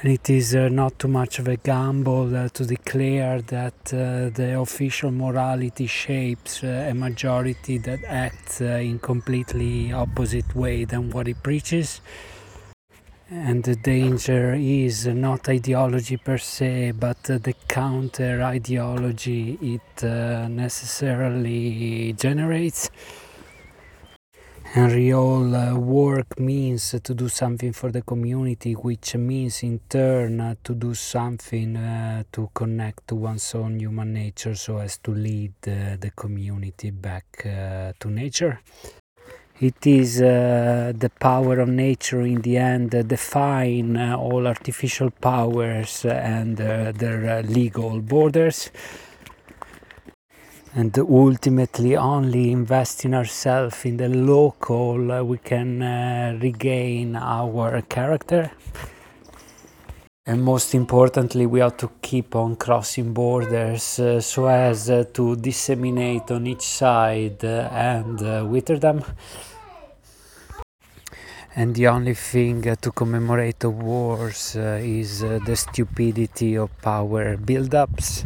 And it is not too much of a gamble to declare that the official morality shapes a majority that acts in completely opposite way than what it preaches. And the danger is not ideology per se, but the counter ideology it necessarily generates. And real work means to do something for the community, which means in turn to do something to connect to one's own human nature so as to lead the community back to nature. It is the power of nature in the end define all artificial powers and their legal borders. And ultimately only invest in ourselves, in the local, we can regain our character. And most importantly, we ought to keep on crossing borders so as to disseminate on each side and wither them. And the only thing to commemorate the wars is the stupidity of power build-ups.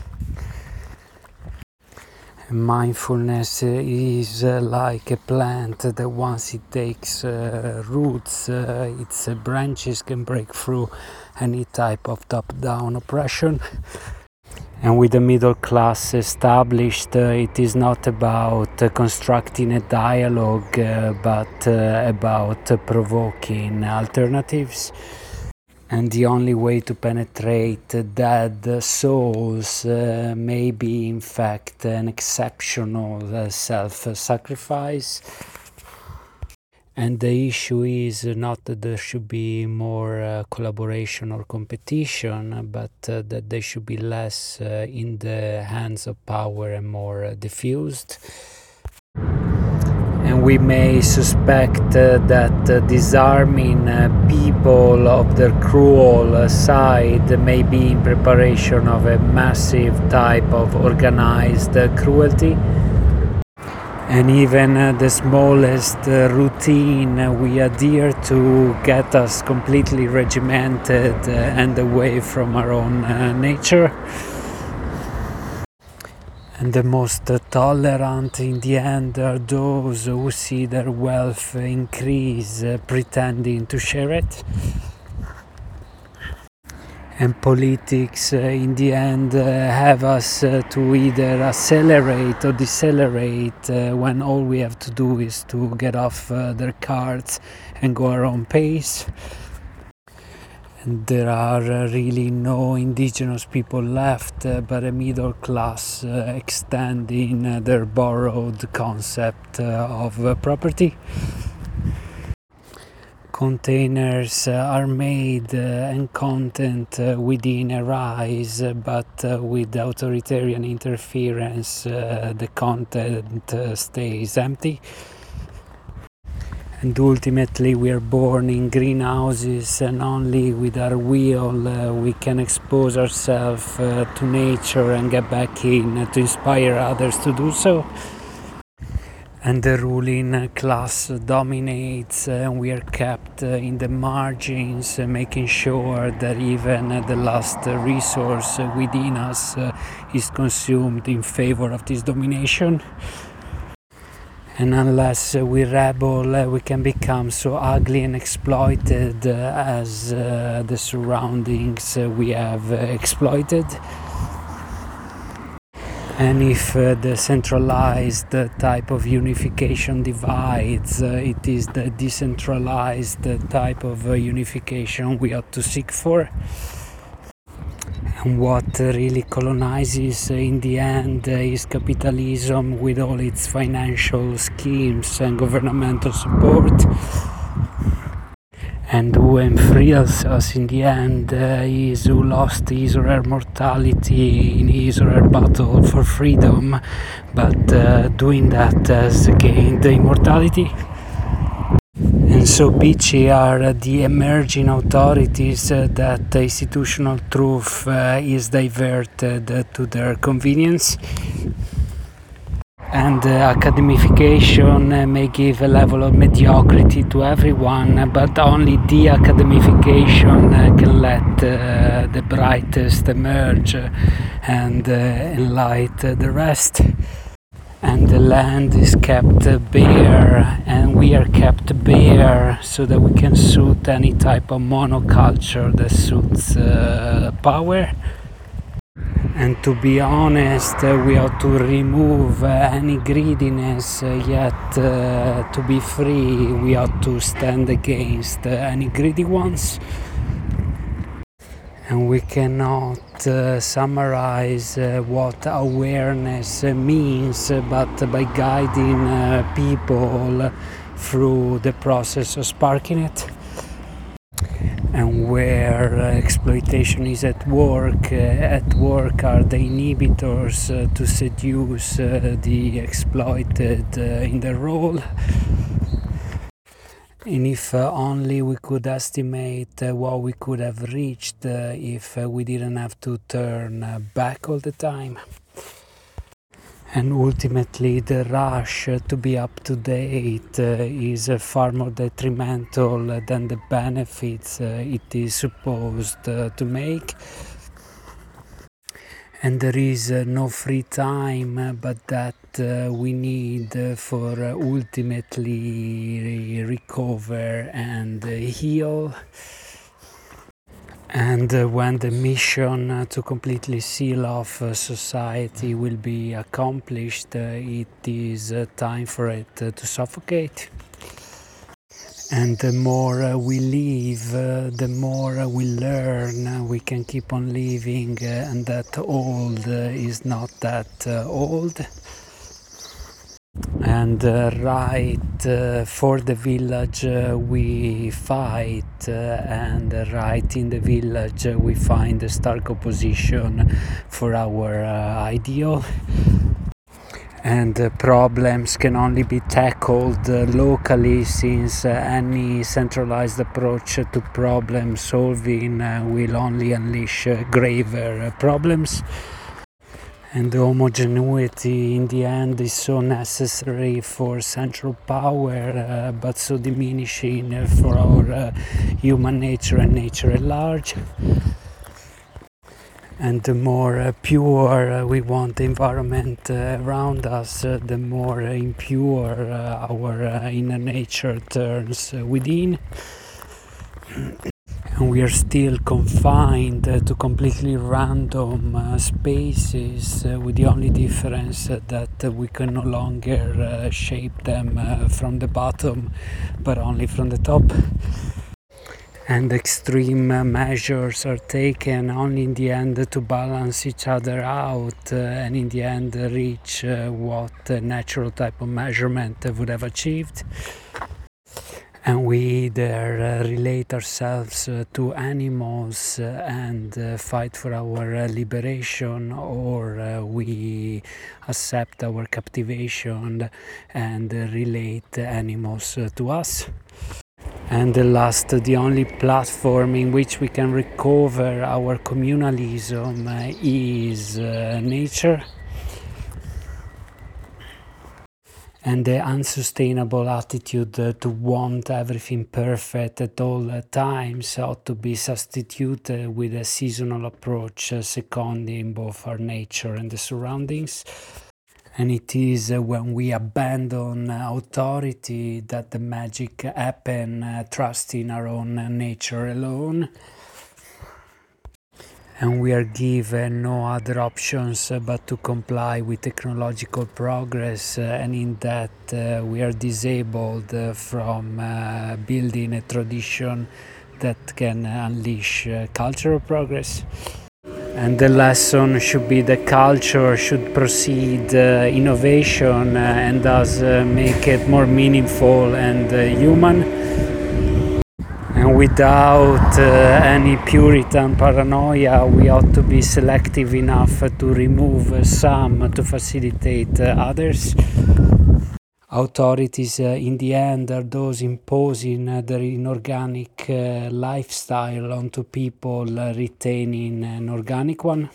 Mindfulness is like a plant that once it takes roots, its branches can break through any type of top-down oppression. And with the middle class established, it is not about constructing a dialogue, but about provoking alternatives. And the only way to penetrate dead souls may be, in fact, an exceptional self-sacrifice. And the issue is not that there should be more collaboration or competition, but that they should be less in the hands of power and more diffused. And we may suspect that disarming people of their cruel side may be in preparation of a massive type of organized cruelty. And even the smallest routine we adhere to get us completely regimented and away from our own nature. And the most tolerant in the end are those who see their wealth increase, pretending to share it. And politics in the end have us to either accelerate or decelerate when all we have to do is to get off their carts and go our own pace. There are really no indigenous people left, but a middle class extending their borrowed concept of property. Containers are made and content within arise, but with authoritarian interference, the content stays empty. And ultimately we are born in greenhouses, and only with our will we can expose ourselves to nature and get back in to inspire others to do so. And the ruling class dominates, and we are kept in the margins, making sure that even the last resource within us is consumed in favor of this domination. And unless we rebel, we can become so ugly and exploited as the surroundings we have exploited. And if the centralized type of unification divides, it is the decentralized type of unification we ought to seek for. And what really colonizes in the end is capitalism with all its financial schemes and governmental support. And who enfreels us in the end is who lost his or her mortality in his or her battle for freedom, but doing that has gained immortality. And so bitchy are the emerging authorities that institutional truth is diverted to their convenience. And academification may give a level of mediocrity to everyone, but only de-academification can let the brightest emerge and enlight the rest. And the land is kept bare, and we are kept bare so that we can suit any type of monoculture that suits power. And to be honest, we have to remove any greediness, yet to be free we have to stand against any greedy ones. And we cannot summarize what awareness means but by guiding people through the process of sparking it. And where exploitation is at work are the inhibitors to seduce the exploited in the role. And if only we could estimate what we could have reached if we didn't have to turn back all the time. And ultimately the rush to be up to date is far more detrimental than the benefits it is supposed to make. And there is no free time but that we need for ultimately recover and heal. And when the mission to completely seal off society will be accomplished, it is time for it to suffocate. And the more we live, the more we learn. We can keep on living, and that old is not that old. And right for the village we fight, and right in the village we find a stark opposition for our ideal. And problems can only be tackled locally, since any centralized approach to problem solving will only unleash graver problems. And the homogeneity in the end is so necessary for central power, but so diminishing for our human nature and nature at large. And the more pure we want the environment around us, the more impure our inner nature turns within. And we are still confined to completely random spaces, with the only difference that we can no longer shape them from the bottom, but only from the top. And extreme measures are taken only in the end to balance each other out, and in the end reach what a natural type of measurement would have achieved. And we either relate ourselves to animals and fight for our liberation, or we accept our captivation and relate animals to us. And the only platform in which we can recover our communalism is nature. And the unsustainable attitude to want everything perfect at all times ought to be substituted with a seasonal approach, seconding both our nature and the surroundings. And it is when we abandon authority that the magic happens, trusting our own nature alone. And we are given no other options but to comply with technological progress, and in that we are disabled from building a tradition that can unleash cultural progress. And the lesson should be that culture should proceed innovation and thus make it more meaningful and human. And without any Puritan paranoia, we ought to be selective enough to remove some to facilitate others. Authorities in the end are those imposing their inorganic lifestyle onto people, retaining an organic one.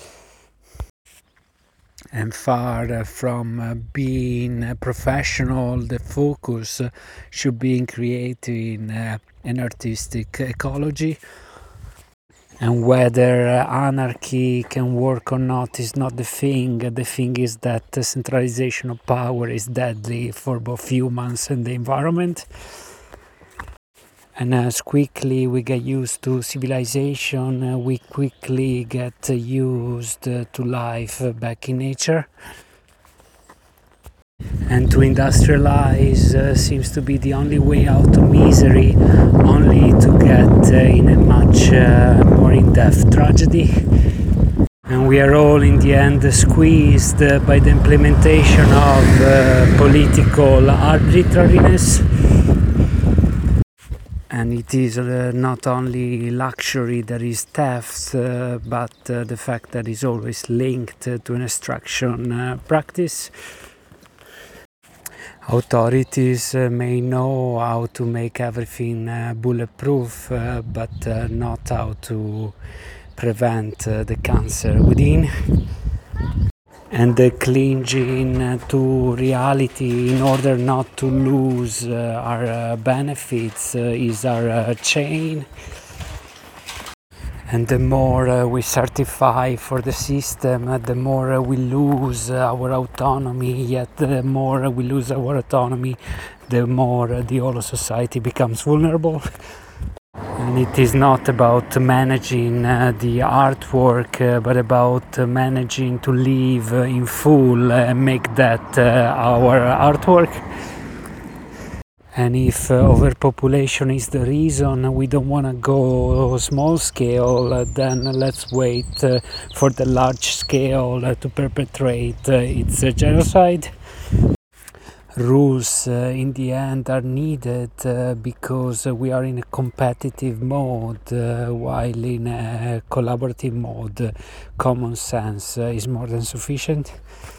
And far from being professional, the focus should be in creating an artistic ecology. And whether anarchy can work or not is not the thing. The thing is that the centralization of power is deadly for both humans and the environment. And as quickly we get used to civilization, we quickly get used to life back in nature. And to industrialize seems to be the only way out of misery, only to get in a much more in-depth tragedy. And we are all in the end squeezed by the implementation of political arbitrariness. And it is not only luxury that is theft, but the fact that it's always linked to an extraction practice. Authorities may know how to make everything bulletproof, but not how to prevent the cancer within. And clinging to reality in order not to lose our benefits is our chain. And the more we certify for the system, the more we lose our autonomy. Yet the more we lose our autonomy, the more the whole society becomes vulnerable. And it is not about managing the artwork, but about managing to live in full and make that our artwork. And if overpopulation is the reason we don't want to go small scale, then let's wait for the large scale to perpetrate its genocide. Rules in the end are needed because we are in a competitive mode, while in a collaborative mode common sense is more than sufficient.